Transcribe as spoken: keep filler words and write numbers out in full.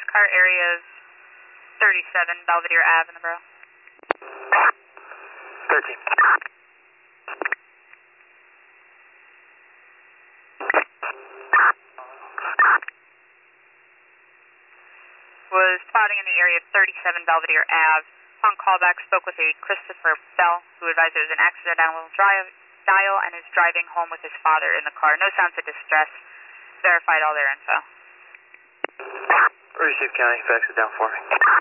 car area is thirty-seven Belvedere Ave in the borough. thirteen. Was spotting in the area of thirty-seven Belvedere Ave. On callback, spoke with a Christopher Bell, who advised there was an accidental drive, dial and is driving home with his father in the car. No signs of distress. Verified all their info. Received, County. Fax it down for me.